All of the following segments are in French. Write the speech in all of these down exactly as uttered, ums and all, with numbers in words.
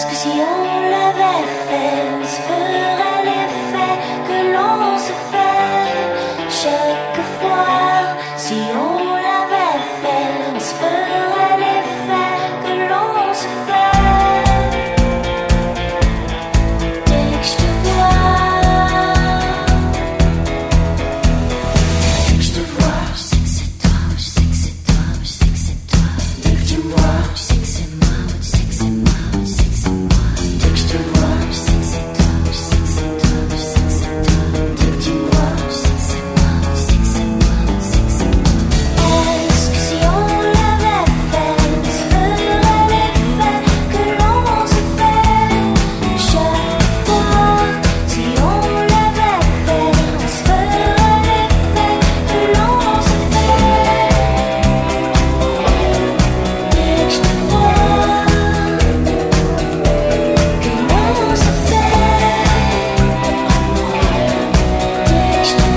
Est-ce que si on l'avait fait, on se ferait l'effet que l'on se fait chaque fois? Si on l'avait fait, on se ferait l'effet que l'on se fait. Dès que je te vois, dès que je te vois, je sais que c'est toi, je sais que c'est toi, je sais que c'est toi. Dès que tu me vois, je sais que c'est moi, je sais que c'est moi, je sais que c'est moi. Dès que je te vois, je sais que c'est toi, je sais que c'est toi, je sais que c'est toi. Dès que tu me vois, je sais que c'est moi, je sais que c'est moi, je sais que c'est moi. Est-ce que si on l'avait fait, on se ferait l'effet que l'on se fait chaque fois? Si on l'avait fait, on se ferait l'effet que l'on se fait. Dès que je te vois, que l'on se fait. Dès que je te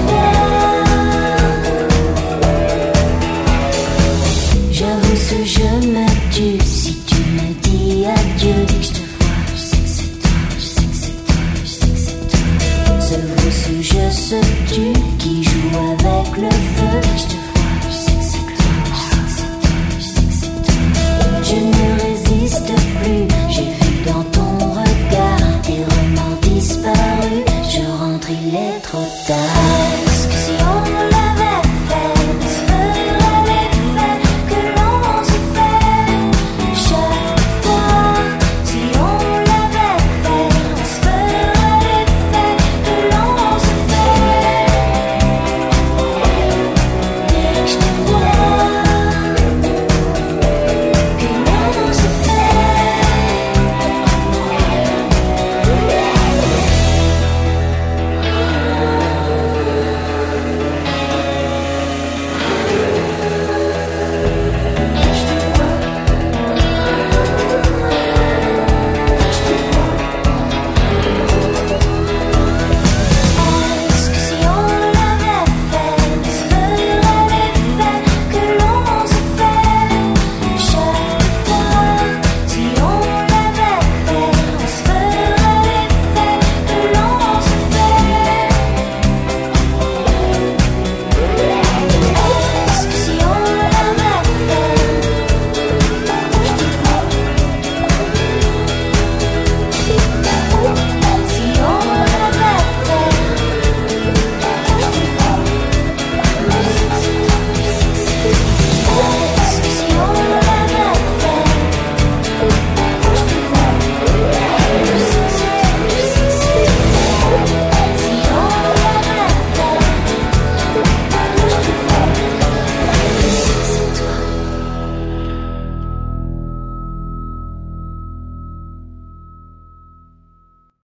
vois, j'avoue ce jeu me tue.